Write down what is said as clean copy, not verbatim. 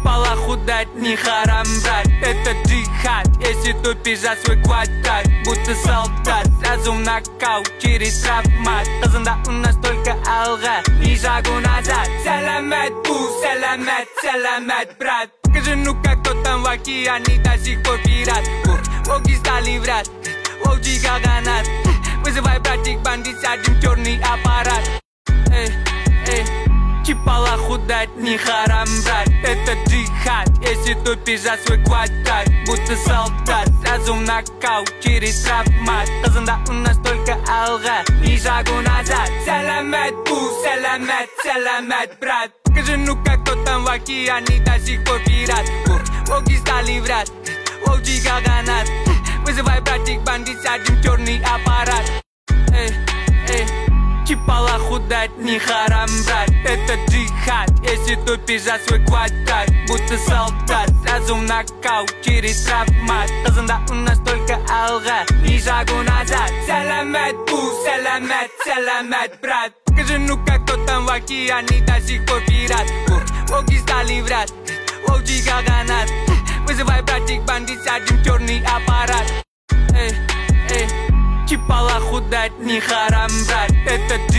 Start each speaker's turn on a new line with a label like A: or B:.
A: Типа худать не харам, брат. Это джихад, если тупишь за свой квадрат. Будто солдат, сразу в нокаут через травмат. Қызында у нас только алға, и шагу назад. Саламат, саламат, саламат, брат. Скажи, ну как кто там в океане до сих пор пират. Волки стали врать, волчий гаганат. Вызывай, братик, бандит, садим черный аппарат. Типа худать не харам, брат. Это джихад, если тупишь за свой квадрат. Будто солдат, сразу в нокаут через травмат. Қызында у нас только алға, и шагу назад. Саламат, саламат, саламат, брат. Скажи, ну как кто там в океане до сих пор пират. Волки стали врать, волчий гаганат. Вызывай, братик, бандит, садим черный аппарат. Типа худать не харам, брат. Это джихад, если тупишь за свой квадрат. Будто солдат, сразу в нокаут через травмат. Қызында у нас только алға, и шагу назад. Саламат, саламат, саламат, брат. Скажи, ну как кто там в океане до сих пор пират. Волки стали врать, волчий гаганат. Вызывай, братик, бандит, садим черный аппарат. Типа худать не харам, брат. Это